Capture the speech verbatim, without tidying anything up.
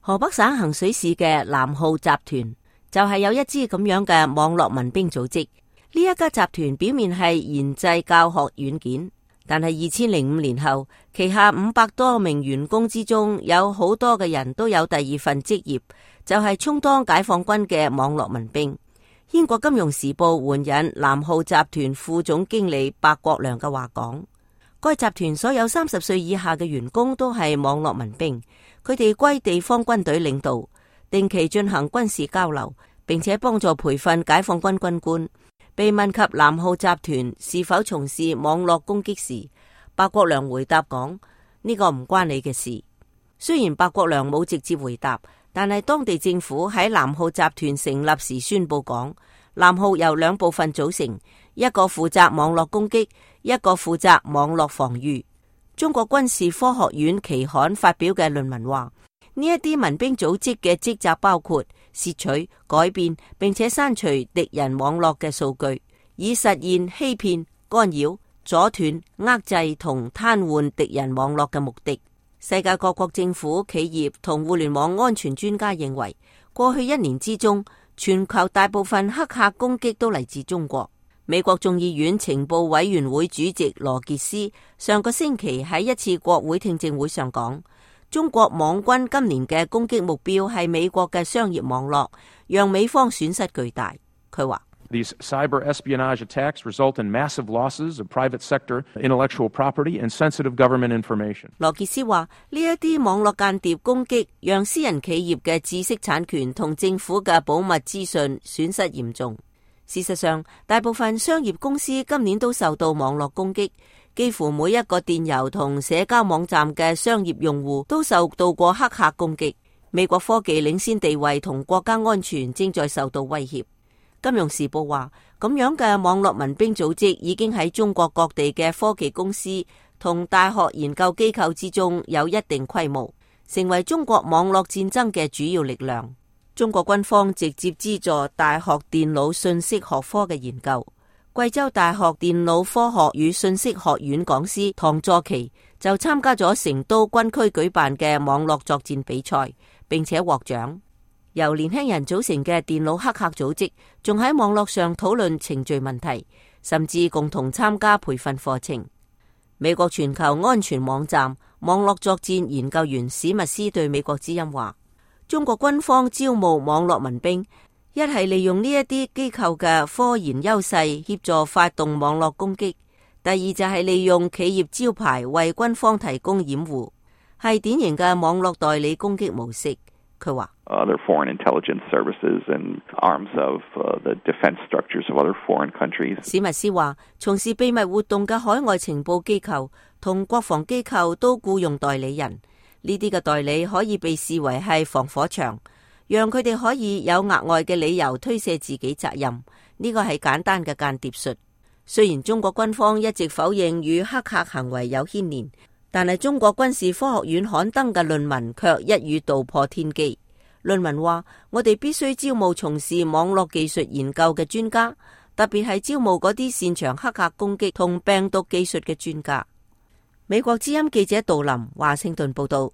河北省衡水市嘅南浩集團就係有一支咁樣嘅網絡民兵組織。呢一家集團表面係研製教學軟件，但係二千零五年後，旗下五百多名員工之中，有好多嘅人都有第二份職業，就係充當解放軍嘅網絡民兵。英國金融時報援引南浩集團副總經理白國良嘅話講，該集團所有三十歲以下嘅員工都係網絡民兵，佢哋歸地方軍隊領導，定期進行軍事交流，並且幫助培訓解放軍軍官。被問及南浩集團是否從事網絡攻擊時，白國良回答講：呢個唔關你嘅事。雖然白國良冇直接回答，但係當地政府喺南浩集團成立時宣布講，南浩由兩部分組成，一個負責網絡攻擊，一個負責網絡防禦。中國軍事科學院期刊發表嘅論文話，呢一啲民兵組織嘅職責包括竊取、改變並且刪除敵人網絡嘅數據，以實現欺騙、干擾、阻斷、遏制同癱瘓敵人網絡嘅目的。世界各國政府、企業同互聯網安全專家認為，過去一年之中，全球大部分黑客攻擊都嚟自中國。美國眾議院情報委員會主席羅傑斯上個星期喺一次國會聽證會上講，中國網軍今年嘅攻擊目標係美國嘅商業網絡，讓美方損失巨大。佢話 ：These cyber espionage attacks result in massive losses of private sector intellectual property and sensitive government information。 羅傑斯話：呢一啲網絡間諜攻擊，讓私人企業嘅知識產權同政府嘅保密資訊損失嚴重。事實上，大部分商業公司今年都受到網絡攻擊。幾乎每一個電郵同社交網站嘅商業用戶都受到過黑客攻擊。美國科技領先地位同國家安全正在受到威脅。金融時報話，咁樣嘅網絡民兵組織已經喺中國各地嘅科技公司同大學研究機構之中有一定規模，成為中國網絡戰爭嘅主要力量。中國軍方直接資助大學電腦信息學科嘅研究。貴州大學電腦科學與信息學院講師唐作奇就參加咗成都軍區舉辦嘅網絡作戰比賽，並且獲獎。由年輕人組成嘅電腦黑客組織仲喺網絡上討論程序問題，甚至共同參加培訓課程。美國全球安全網站網絡作戰研究員史密斯對美國之音話，中國軍方招募網絡民兵，一係利用呢一啲機構嘅科研優勢協助發動網絡攻擊，第二就係利用企業招牌為軍方提供掩護，係典型嘅網絡代理攻擊模式。佢話 ：Other foreign intelligence services and arms of the defense structures of other foreign countries。 史密斯話，從事秘密活動嘅海外情報機構同國防機構都僱用代理人，呢啲嘅代理可以被視為係防火牆，讓佢哋可以有額外嘅理由推卸自己責任。呢個係簡單嘅間諜術。雖然中國軍方一直否認與黑客行為有牽連，但係中國軍事科學院刊登嘅論文卻一語道破天機。論文話，我哋必須招募從事網絡技術研究嘅專家，特別係招募嗰啲擅長黑客攻擊同病毒技術嘅專家。美國之音記者杜林華盛頓報道。